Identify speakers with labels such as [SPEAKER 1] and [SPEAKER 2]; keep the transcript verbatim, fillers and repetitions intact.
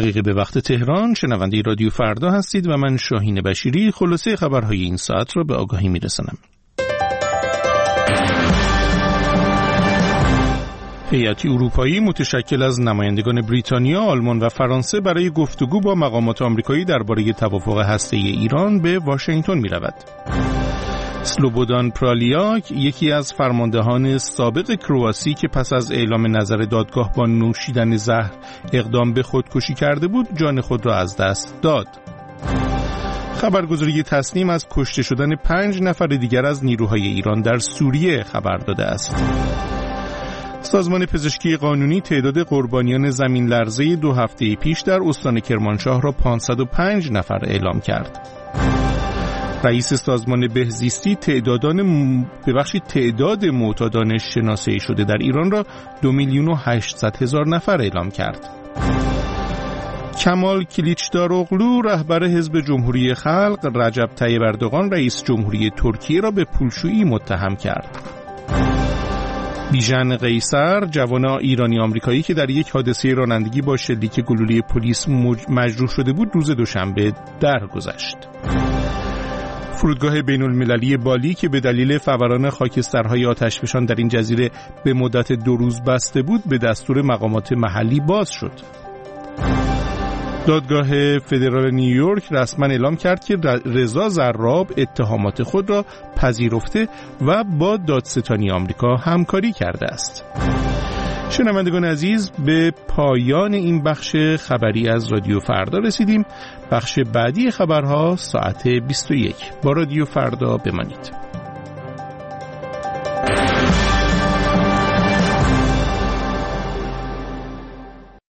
[SPEAKER 1] دقیقه به وقت تهران. شنونده رادیو فردا هستید و من شاهین بشیری خلاصه خبرهای این ساعت را به آگاهی میرسانم. هیئتی اروپایی متشکل از نمایندگان بریتانیا، آلمان و فرانسه برای گفتگو با مقامات آمریکایی درباره توافق هسته‌ای ایران به واشنگتن می‌رود. سلوبودان پرالیاک، یکی از فرماندهان سابق کرواسی که پس از اعلام نظر دادگاه با نوشیدن زهر اقدام به خودکشی کرده بود، جان خود را از دست داد. خبرگزاری تسنیم از کشته شدن پنج نفر دیگر از نیروهای ایران در سوریه خبر داده است. سازمان پزشکی قانونی تعداد قربانیان زمین لرزه دو هفته پیش در استان کرمانشاه را پانصد و پنج نفر اعلام کرد. رئیس سازمان بهزیستی تعدادان م... ببخشید تعداد معتادان شناسایی شده در ایران را دو میلیون و هشتصد هزار نفر اعلام کرد. کمال کلیچداروغلو رهبر حزب جمهوری خلق رجب طیب اردوغان رئیس جمهوری ترکیه را به پولشویی متهم کرد. بیژن قیصر جوان ایرانی آمریکایی که در یک حادثه رانندگی با شلیک گلوله پلیس مجروح شده بود روز دوشنبه درگذشت. فرودگاه بین المللی بالی که به دلیل فوران خاکسترهای آتشفشان در این جزیره به مدت دو روز بسته بود به دستور مقامات محلی باز شد. دادگاه فدرال نیویورک رسما اعلام کرد که رضا زراب اتهامات خود را پذیرفته و با دادستانی آمریکا همکاری کرده است. شنوندگان عزیز، به پایان این بخش خبری از رادیو فردا رسیدیم. بخش بعدی خبرها ساعت بیست و یک. با رادیو فردا بمانید.